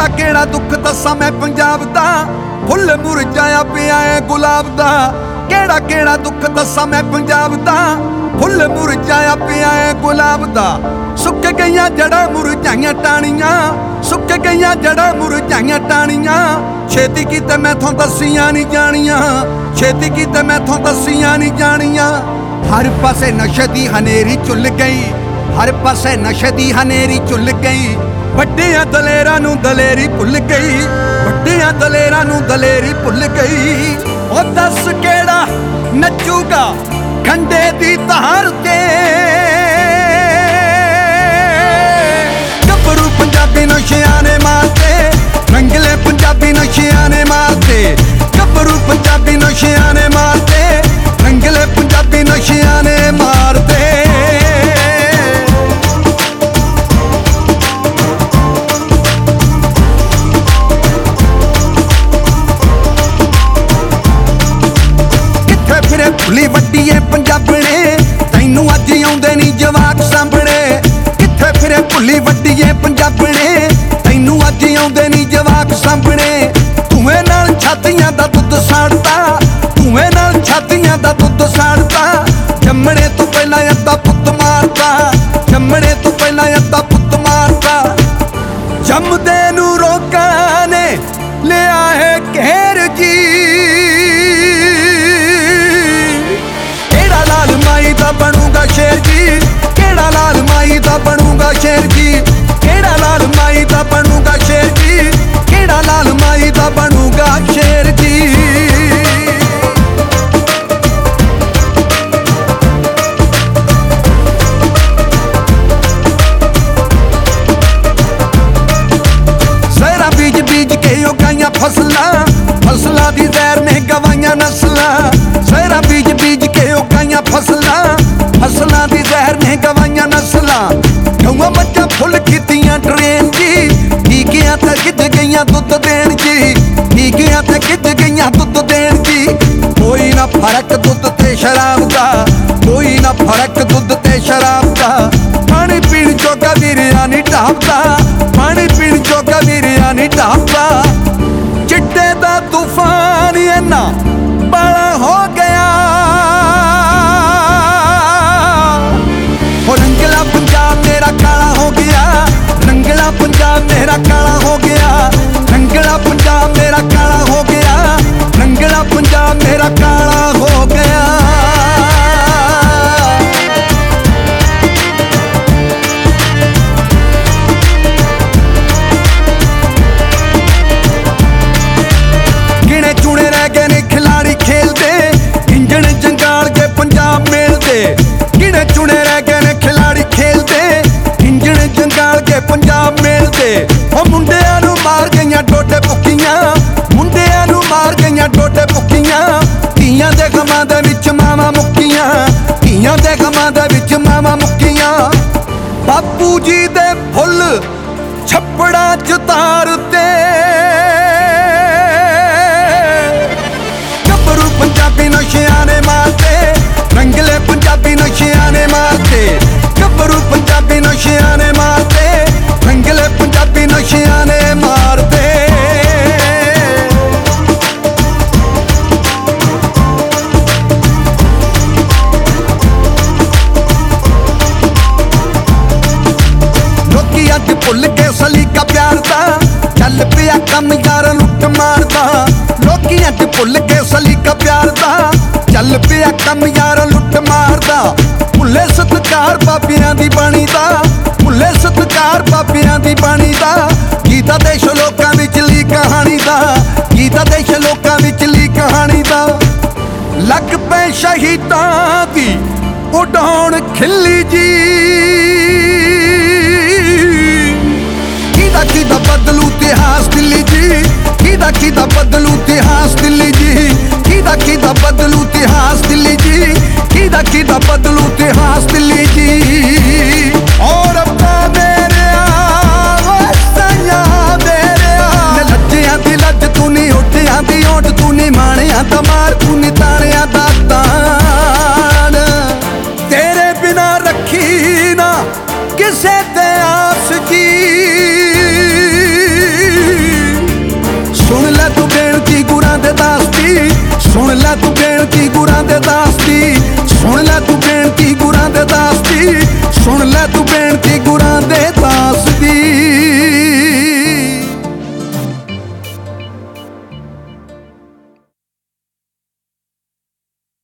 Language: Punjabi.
ਕਿਹੜਾ ਦੁੱਖ ਦੱਸਾਂ ਮੈਂ ਪੰਜਾਬ ਦਾ, ਫੁੱਲ ਮੁਰਝਾਇਆ ਪਿਆ ਏ ਗੁਲਾਬ ਦਾ। ਕਿਹੜਾ ਦੁੱਖ ਦੱਸਾਂ ਮੈਂ ਪੰਜਾਬ ਦਾ, ਫੁੱਲ ਮੁਰਝਾਇਆ ਪਿਆ ਏ ਗੁਲਾਬ ਦਾ। ਸੁੱਕ ਗਈਆਂ ਜੜਾਂ ਮੁਰਝਾਈਆਂ ਟਾਹਣੀਆਂ, ਸੁੱਕ ਗਈਆਂ ਜੜਾਂ ਮੁਰਝਾਈਆਂ ਟਾਹਣੀਆਂ। ਛੇਤੀ ਕੀਤੇ ਮੈਥੋਂ ਦੱਸੀਆਂ ਨਹੀਂ ਜਾਣੀਆਂ, ਛੇਤੀ ਕੀਤੇ ਮੈਥੋਂ ਦੱਸੀਆਂ ਨਹੀਂ ਜਾਣੀਆਂ। ਹਰ ਪਾਸੇ ਨਸ਼ੇ ਦੀ ਹਨੇਰੀ ਝੁੱਲ ਗਈ, ਹਰ ਪਾਸੇ ਨਸ਼ੇ ਦੀ ਹਨੇਰੀ ਝੁੱਲ ਗਈ। ਵੱਡਿਆਂ ਦਲੇਰਾਂ ਨੂੰ ਦਲੇਰੀ ਭੁੱਲ ਗਈ, ਵੱਡਿਆਂ ਦਲੇਰਾਂ ਨੂੰ ਦਲੇਰੀ ਭੁੱਲ ਗਈ। ਉਹ ਦੱਸ ਕਿਹੜਾ ਨੱਚੂਗਾ ਖੰਡੇ ਦੀ ਧਾਰ ਤੇ, ਗੱਭਰੂ ਪੰਜਾਬੀ ਨਸ਼ਿਆਂ ਨੇ ਮਾਰਤੇ, ਰੰਗਲੇ ਪੰਜਾਬੀ ਨਸ਼ਿਆਂ ਨੇ ਮਾਰਤੇ। ਗੱਭਰੂ ਪੰਜਾਬੀ ਨਸ਼ਿਆਂ ਨੇ ਮਾਰਤੇ, ਰੰਗਲੇ ਪੰਜਾਬੀ ਨਸ਼ਿਆਂ ਨੇ ਮਾਰਤੇ। ਭੁੱਲੀ ਵੱਡੀਏ ਪੰਜਾਬਣੇ, ਤੈਨੂੰ ਅੱਜ ਆਉਂਦੇ ਨੀ ਜਵਾਕ ਸਾਂਭਣੇ। ਕਿੱਥੇ ਫਿਰੇ ਭੁੱਲੀ ਵੱਡੀਏ ਪੰਜਾਬਣੇ, ਤੈਨੂੰ ਅੱਜ ਆਉਂਦੇ ਨੀ ਜਵਾਕ ਸਾਂਭਣੇ। ਧੂਏ ਨਾਲ ਛਾਤੀਆਂ ਦਾ ਦੁੱਧ ਸਾੜਤਾ, ਧੂਏ ਨਾਲ ਛਾਤੀਆਂ ਦਾ ਦੁੱਧ ਸਾੜਤਾ। ਜੰਮਣੇ ਤੋਂ ਪਹਿਲਾਂ ਅੱਧਾ ਪੁੱਤ ਮਾਰਤਾ, ਜੰਮਣੇ ਤੋਂ ਪਹਿਲਾਂ ਅੱਧਾ ਪੁੱਤ ਮਾਰਤਾ। ਜੰਮਦੇ ਨੂੰ ਰੋਕਾਂ ਨੇ ਲਿਆ ਹੈ ਘੇਰ ਜੀ, ਲਾਲ ਮਾਈ ਦਾ ਬਣੂਗਾ ਸ਼ੇਰ ਜੀ, ਕਿਹੜਾ ਲਾਲ ਮਾਈ ਦਾ ਬਣੂਗਾ ਸ਼ੇਰ ਜੀ। ਕਿਹੜਾ ਲਾਲ ਮਾਈ ਦਾ ਬਣੂਗਾ ਸ਼ੇਰ ਜੀ, ਕਿਹੜਾ ਲਾਲ ਮਾਈ ਦਾ ਬਣੂਗਾ ਸ਼ੇਰ ਜੀ। ਜ਼ਹਿਰਾਂ ਬੀਜ ਬੀਜ ਕੇ ਉਗਾਈਆਂ ਫਸਲਾਂ, ਫਸਲਾਂ ਦੀ ਜ਼ਹਿਰ ਨੇ ਗਵਾਈਆਂ ਨਸਲਾਂ। ਜ਼ਹਿਰਾਂ ਬੀਜ ਬੀਜ ਕੇ ਉਗਾਈਆਂ ਫਸਲਾਂ, ਫਸਲਾਂ ਦੀ ਜ਼ਹਿਰ ਨੇ ਗਵਾਈਆਂ ਨਸਲਾਂ। ਗਊਆਂ ਮੱਝਾਂ ਫੁੱਲ ਕੀਤੀਆਂ ਟਰੇਨ ਜੀ, ਠੀਕਿਆਂ ਤੇ ਗਿੱਜ ਗਈਆਂ ਦੁੱਧ ਦੇਣ ਜੀ, ਠੀਕਿਆਂ ਤੇ ਗਿੱਜ ਗਈਆਂ ਦੁੱਧ ਦੇਣ ਜੀ। ਕੋਈ ਨਾ ਫਰਕ ਦੁੱਧ ਤੇ ਸ਼ਰਾਬ ਦਾ, ਕੋਈ ਨਾ ਫਰਕ ਦੁੱਧ ਤੇ ਸ਼ਰਾਬ ਦਾ। ਪਾਣੀ ਪੀਣ ਜੋਗਾ ਵੀਰਿਆ ਨੀ ਢਾਬਦਾ, ਪਾਣੀ ਪੀਣ ਜੋਗਾ ਵੀਰਿਆ ਨੀ ਢਾਬਦਾ। ਚਿੱਟੇ ਦਾ ਤੂਫਾਨ ਇੰਨਾ ਬਾਲਾ ਹੋ ਗਿਆ, ਉਹ ਰੰਗਲਾ ਪੰਜਾਬ ਮੇਰਾ ਕਾਲਾ ਹੋ ਗਿਆ, ਰੰਗਲਾ ਪੰਜਾਬ ਮੇਰਾ ਕਾਲਾ ਹੋ ਗਿਆ। ਰੰਗਲਾ ਪੰਜਾਬ ਮੇਰਾ ਕਾਲਾ ਹੋ ਗਿਆ, ਰੰਗਲਾ ਪੰਜਾਬ ਮੇਰਾ ਕਾਲਾ ਹੋ ਗਿਆ। ਗਿਣੇ ਚੁਣੇ ਰਹਿ ਗਏ ਨੇ ਖਿਲਾੜੀ ਖੇਲਦੇ, ਇੰਜਣ ਜੰਗਾਲ ਕੇ ਪੰਜਾਬ ਮੇਲਦੇ। ਗਿਣੇ ਚੁਣੇ ਰਹਿ ਗਏ ਨੇ ਖਿਲਾੜੀ ਖੇਲਦੇ, ਇੰਜਣ ਜੰਗਾਲ ਕੇ ਪੰਜਾਬ ਮੇਲਦੇ। ਉਹ ਮੁੰਡਿਆਂ ਨੂੰ ਮਾਰ ਗਈਆਂ ਡੋਡੇ ਭੁੱਕੀਆਂ, ਮੁੰਡਿਆਂ ਨੂੰ ਮਾਰ ਗਈਆਂ ਡੋਡੇ ਭੁੱਕੀਆਂ। ਧੀਆਂ ਦੇ ਗਮਾਂ ਦੇ ਵਿੱਚ ਮਾਵਾਂ ਮੁੱਕੀਆਂ, ਧੀਆਂ ਦੇ ਗਮਾਂ ਦੇ ਵਿੱਚ ਮਾਵਾਂ ਮੁੱਕੀਆਂ। ਬਾਪੂ ਜੀ ਦੇ ਫੁੱਲ ਛੱਪੜਾਂ ਚ ਤਾਰਤੇ, ਗੱਭਰੂ ਪੰਜਾਬੀ ਨਸ਼ਿਆਂ ਨੇ ਮਾਰਤੇ, ਰੰਗਲੇ ਪੰਜਾਬੀ ਨਸ਼ਿਆਂ ਨੇ ਮਾਰਤੇ। ਗੱਭਰੂ ਪੰਜਾਬੀ ਨਸ਼ਿਆਂ ਨੇ ਮਾਰਤੇ, ਰੰਗਲੇ ਪੰਜਾਬੀ ਨਸ਼ਿਆਂ ਨੇ ਮਾਰਤੇ। ਲੋਕੀ ਅੱਜ ਭੁੱਲ ਕੇ ਸਲੀਕਾ ਪਿਆਰ ਦਾ, ਚੱਲ ਪਿਆ ਕੰਮ ਯਾਰ ਲੁੱਟ ਮਾਰਦਾ। ਲੋਕੀ ਅੱਜ ਭੁੱਲ ਕੇ ਸਲੀਕਾ ਪਿਆਰ ਦਾ, ਚੱਲ ਪਿਆ ਕੰਮ ਯਾਰ ਲੁੱਟ ਮਾਰਦਾ। ਭੁੱਲੇ ਸਤਿਕਾਰ ਬਾਬਿਆਂ ਦੀ ਬਾਣੀ ਦਾ, ਭੁੱਲੇ ਸਤਿਕਾਰ ਬਾਬਿਆਂ ਦੀ ਬਾਣੀ ਦਾ। ਗੀਤਾ ਦੇਸ਼ ਲੋਕਾਂ ਵਿਚਲੀ ਕਹਾਣੀ ਦਾ, ਗੀਤਾ ਦੇਸ਼ ਲੋਕਾਂ ਵਿਚਲੀ ਕਹਾਣੀ ਦਾ। ਲੱਗ ਪਏ ਸ਼ਹੀਦਾਂ ਦੀ ਉਡਾਉਣ ਖਿੱਲੀ ਜੀ,